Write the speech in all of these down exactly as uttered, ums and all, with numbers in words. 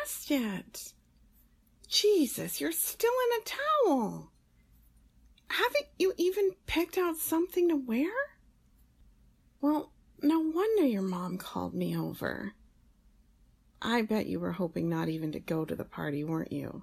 dressed yet. Jesus, you're still in a towel. Haven't you even picked out something to wear? Well, no wonder your mom called me over. I bet you were hoping not even to go to the party, weren't you?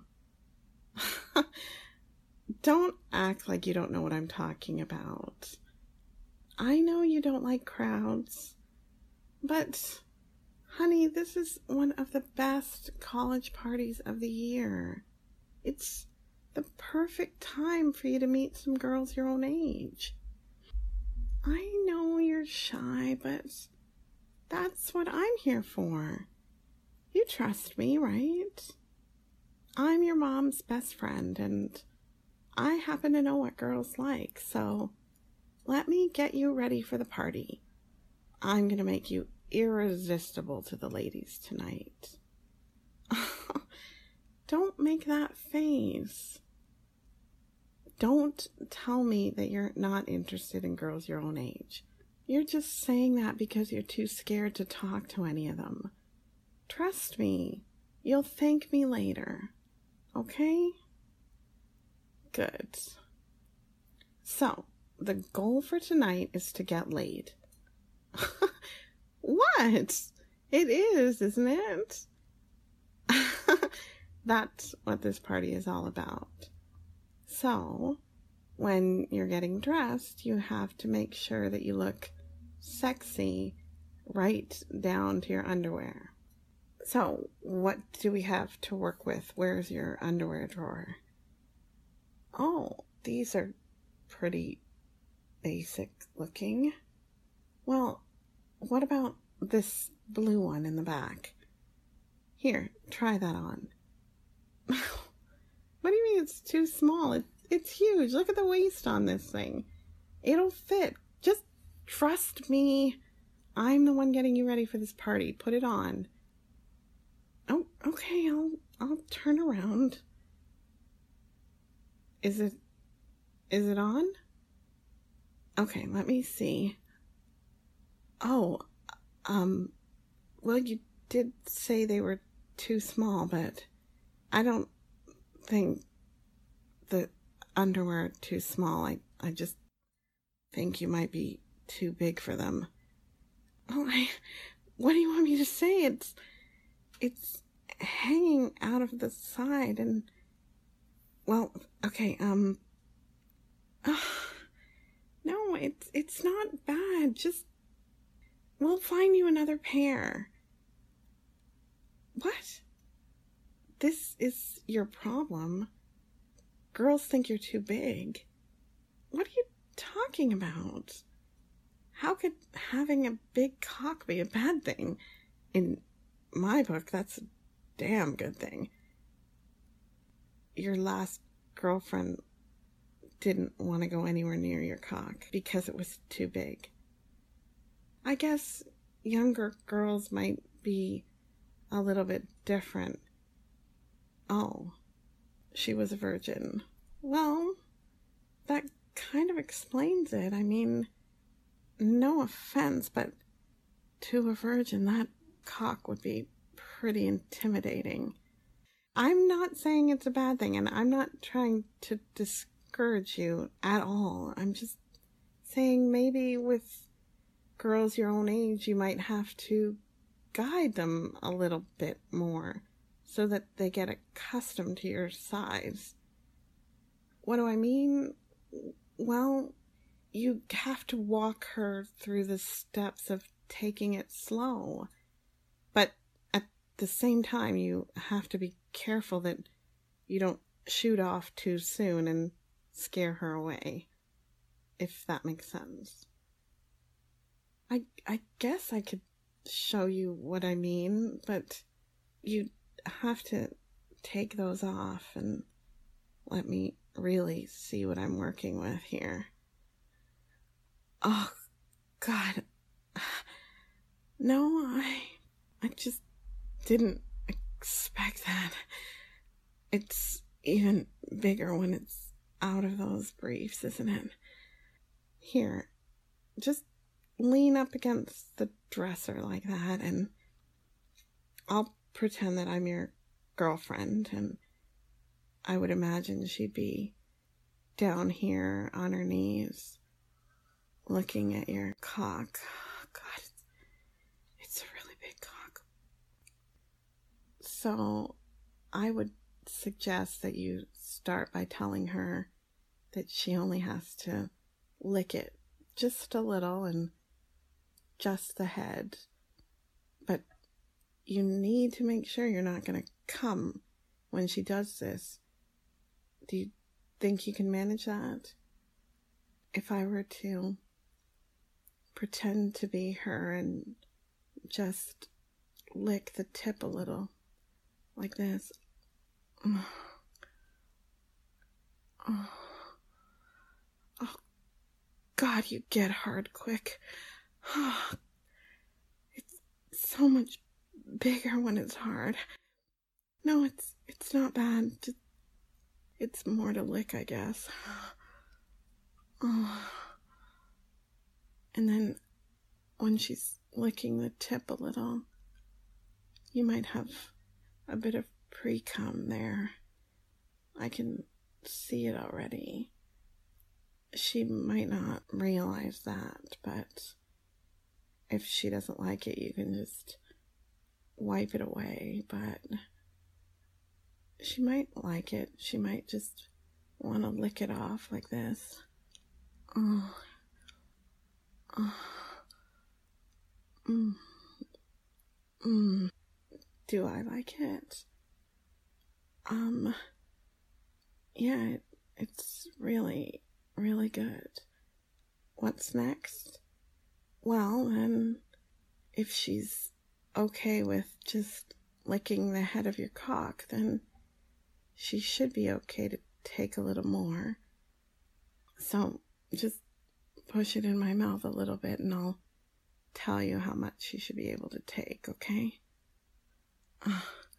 Don't act like you don't know what I'm talking about. I know you don't like crowds, but, honey, this is one of the best college parties of the year. It's the perfect time for you to meet some girls your own age. I know you're shy, but that's what I'm here for. You trust me, right? I'm your mom's best friend, and I happen to know what girls like, so let me get you ready for the party. I'm going to make you irresistible to the ladies tonight. Don't make that face. Don't tell me that you're not interested in girls your own age. You're just saying that because you're too scared to talk to any of them. Trust me, you'll thank me later, okay? Good. So, the goal for tonight is to get laid. What? It is, isn't it? That's what this party is all about. So, when you're getting dressed, you have to make sure that you look sexy right down to your underwear. So, what do we have to work with? Where's your underwear drawer? Oh, these are pretty basic looking. Well, what about this blue one in the back? Here, try that on. What do you mean it's too small? It, it's huge. Look at the waist on this thing. It'll fit. Just trust me. I'm the one getting you ready for this party. Put it on. Oh, okay, I'll I'll turn around. Is it is it on? Okay, let me see. Oh, um, well, you did say they were too small, but I don't think the underwear are too small. I, I just think you might be too big for them. Oh, I, what do you want me to say? It's, it's hanging out of the side and, well, okay, um, uh, no, it's, it's not bad. Just, we'll find you another pair. What? This is your problem. Girls think you're too big. What are you talking about? How could having a big cock be a bad thing? In my book, that's a damn good thing. Your last girlfriend didn't want to go anywhere near your cock because it was too big. I guess younger girls might be a little bit different. Oh, she was a virgin. Well, that kind of explains it. I mean, no offense, but to a virgin, that cock would be pretty intimidating. I'm not saying it's a bad thing, and I'm not trying to discourage you at all. I'm just saying maybe with girls your own age, you might have to guide them a little bit more so that they get accustomed to your size. What do I mean? Well, you have to walk her through the steps of taking it slow. But at the same time, you have to be careful that you don't shoot off too soon and scare her away, if that makes sense. I, I guess I could show you what I mean, but you have to take those off and let me really see what I'm working with here. Oh, God. No, I, I just didn't expect that. It's even bigger when it's out of those briefs, isn't it? Here, just lean up against the dresser like that, and I'll pretend that I'm your girlfriend, and I would imagine she'd be down here on her knees looking at your cock. Oh, God, it's, it's a really big cock. So I would suggest that you start by telling her that she only has to lick it just a little and just the head. But you need to make sure you're not going to come when she does this. Do you think you can manage that? If I were to pretend to be her and just lick the tip a little, like this. Oh, oh, oh God, you get hard quick. Oh, it's so much bigger when it's hard. No, it's it's not bad. Just, it's more to lick, I guess. Oh. And then when she's licking the tip a little, you might have a bit of pre-cum there. I can see it already. She might not realize that, but if she doesn't like it, you can just wipe it away. But she might like it. She might just want to lick it off like this. Oh. Oh. Mm. Mm. Do I like it? Um, yeah, it, it's really, really good. What's next? Well, then, if she's okay with just licking the head of your cock, then she should be okay to take a little more. So, just push it in my mouth a little bit and I'll tell you how much she should be able to take, okay? Uh,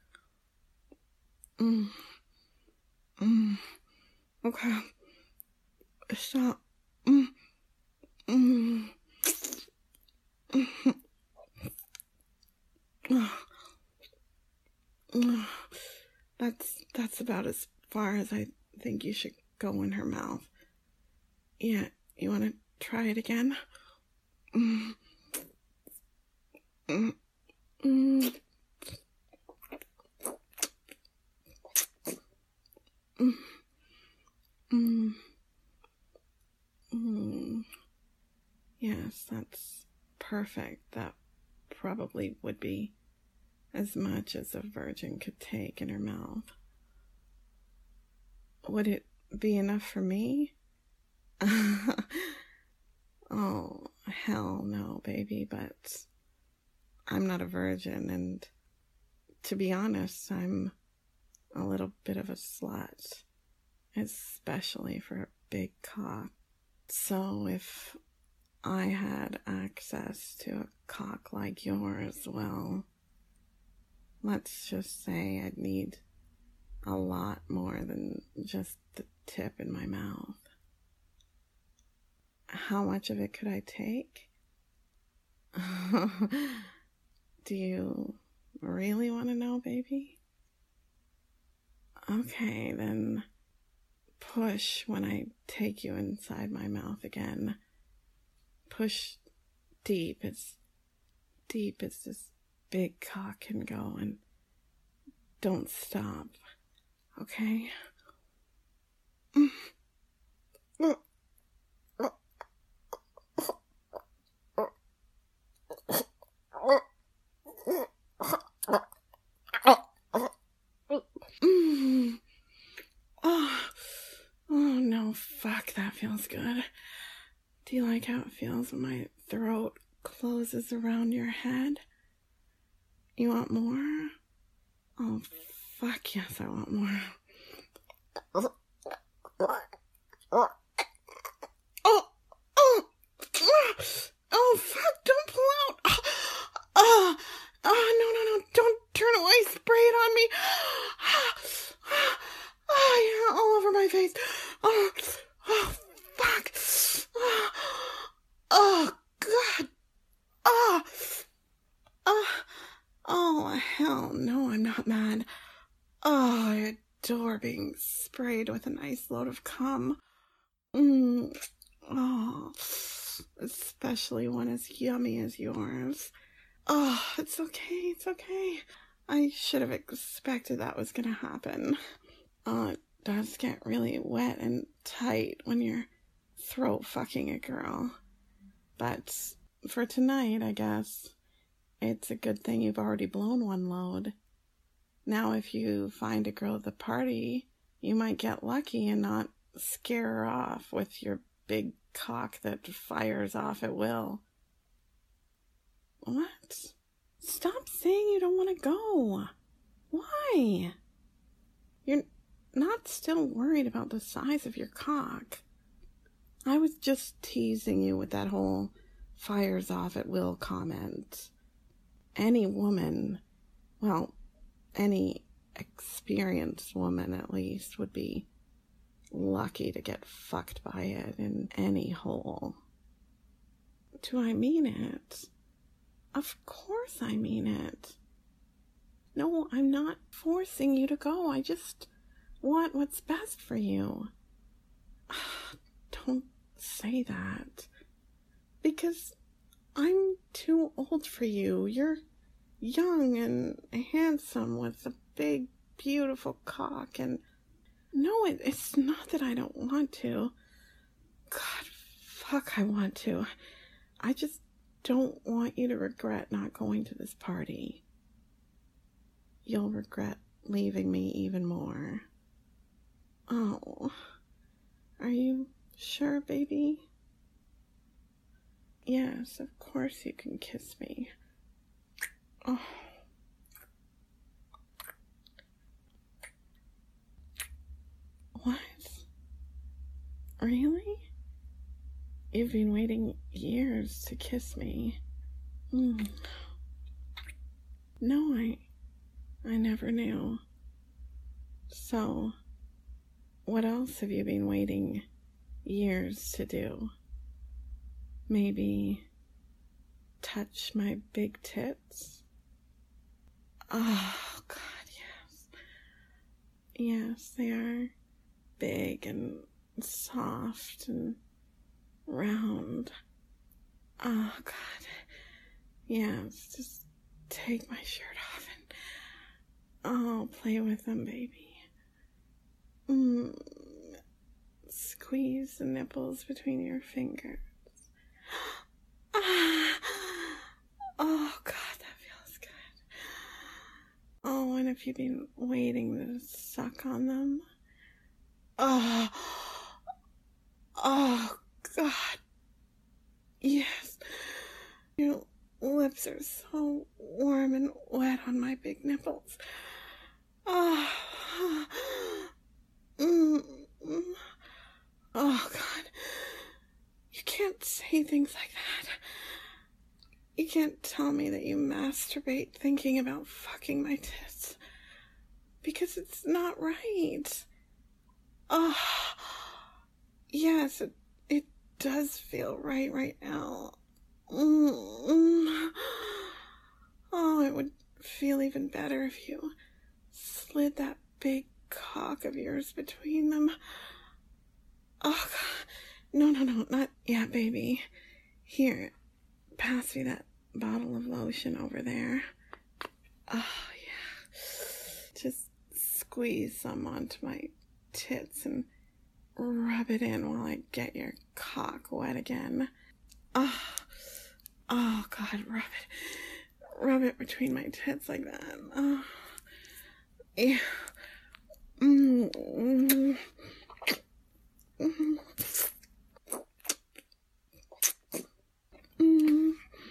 mm, mm, okay. Stop. Mm, mm, mm, mm. That's, that's about as far as I think you should go in her mouth. Yeah, you want to try it again? Mm, mm, mm. Mm, mm, mm. Yes, that's perfect. That probably would be as much as a virgin could take in her mouth. Would it be enough for me? Oh, hell no, baby, but I'm not a virgin, and to be honest, I'm a little bit of a slut, especially for a big cock. So if I had access to a cock like yours, well, let's just say I'd need a lot more than just the tip in my mouth. How much of it could I take? Do you really want to know, baby? Okay, then push when I take you inside my mouth again. Push deep, as deep as this big cock can go, and don't stop, okay? Mm. Oh, oh no, fuck, that feels good. Do you like how it feels when my throat closes around your head? You want more? Oh, fuck yes, I want more. Oh, oh, oh, oh, fuck, don't pull out. Oh, oh, oh, no, no, no, don't turn away, spray it on me. Oh, yeah, all over my face. Oh, oh, fuck. Oh, oh God. Oh, oh, oh, hell no, I'm not mad. Oh, I adore being sprayed with a nice load of cum. Mm. Oh, especially one as yummy as yours. Oh, it's okay, it's okay. I should have expected that was gonna happen. Oh, it does get really wet and tight when you're throat fucking a girl. But for tonight, I guess, it's a good thing you've already blown one load. Now if you find a girl at the party, you might get lucky and not scare her off with your big cock that fires off at will. What? Stop saying you don't want to go. Why? You're not still worried about the size of your cock. I was just teasing you with that whole fires off at will comment. Any woman, well, any experienced woman at least, would be lucky to get fucked by it in any hole. Do I mean it? Of course I mean it. No, I'm not forcing you to go. I just want what's best for you. Don't say that. Because I'm too old for you. You're young and handsome with a big, beautiful cock, and no, it, it's not that I don't want to. God, fuck, I want to. I just don't want you to regret not going to this party. You'll regret leaving me even more. Oh, are you sure, baby? Yes, of course you can kiss me. Oh. What? Really? You've been waiting years to kiss me. Mm. No, I... I never knew. So, what else have you been waiting years to do? Maybe touch my big tits? Oh, God, yes. Yes, they are big and soft and round. Oh, God. Yes, just take my shirt off and I'll play with them, baby. Mm. Squeeze the nipples between your fingers. Ah. Oh, God, that feels good. Oh, and if you've been waiting to suck on them. Oh, oh, God. Yes. Your lips are so warm and wet on my big nipples. Oh, mm, mm. Oh, God. You can't say things like that. You can't tell me that you masturbate thinking about fucking my tits. Because it's not right. Oh, yes, it, it does feel right right now. Mm-mm. Oh, it would feel even better if you slid that big cock of yours between them. Oh, God. No, no, no, not yet, baby. Here, pass me that bottle of lotion over there. Oh, yeah. Just squeeze some onto my tits and rub it in while I get your cock wet again. Oh, oh, God, rub it. Rub it between my tits like that. Oh, yeah. Mm-hmm. Mm-hmm. Mm.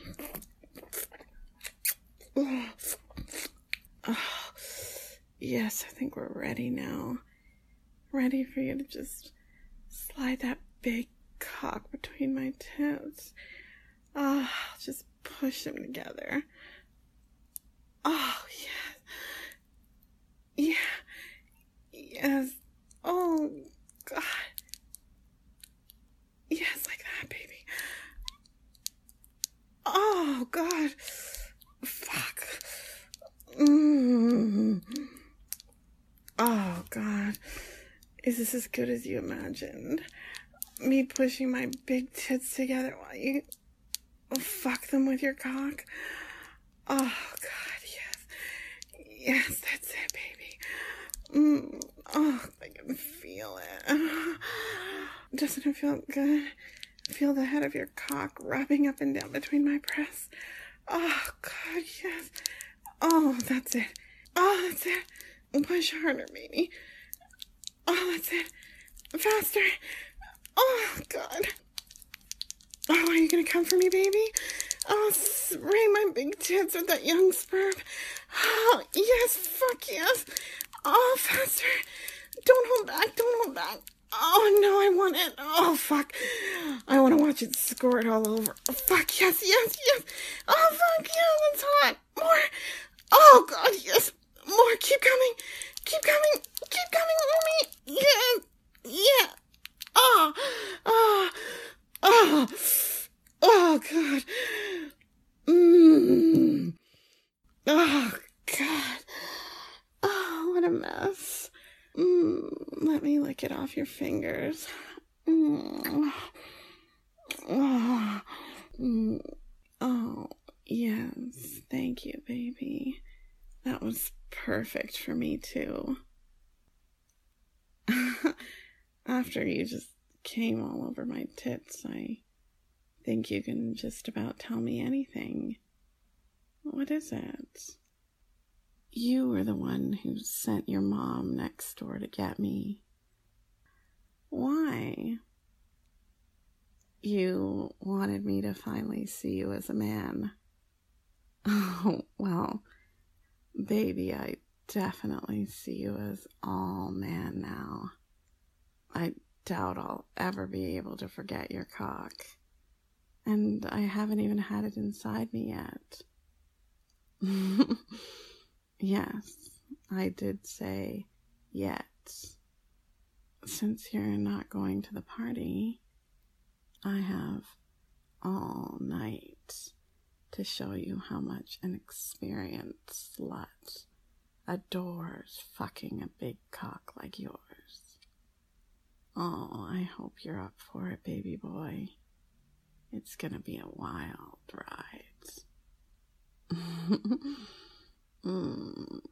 Oh. Oh. Yes, I think we're ready now. Ready for you to just slide that big cock between my tits. Oh, just push them together. Oh, yes. Yeah. Yes. Oh, God. Yes, like that, baby. Oh, God. Fuck. Mm. Is this as good as you imagined? Me pushing my big tits together while you fuck them with your cock? Oh, God, yes. Yes, that's it, baby. Mm. Oh, I can feel it. Doesn't it feel good? Feel the head of your cock rubbing up and down between my breasts. Oh, God, yes. Oh, that's it. Oh, that's it. Push harder, baby. Oh, that's it. Faster. Oh, God. Oh, are you gonna come for me, baby? Oh, spray my big tits with that young sperm. Oh, yes, fuck yes. Oh, faster. Don't hold back, don't hold back. Oh, no, I want it. Oh, fuck. I want to watch it squirt all over. Oh, fuck, yes, yes, yes. Oh, fuck, yeah, that's hot. More. Oh, God, yes. More. Keep coming. Keep coming. Keep coming on me. Yeah. Yeah. Oh. Oh. Oh. Oh, God. Mmm. Oh, God. Oh, what a mess. Mm, let me lick it off your fingers. Mm. Oh. Mm. Oh, yes. Thank you, baby. That was perfect for me, too. After you just came all over my tits, I think you can just about tell me anything. What is it? You were the one who sent your mom next door to get me. Why? You wanted me to finally see you as a man. Oh, well, baby, I definitely see you as all man now. I doubt I'll ever be able to forget your cock. And I haven't even had it inside me yet. Yes, I did say yet. Since you're not going to the party, I have all night to show you how much an experienced slut adores fucking a big cock like yours. Oh, I hope you're up for it, baby boy. It's gonna be a wild ride. mm.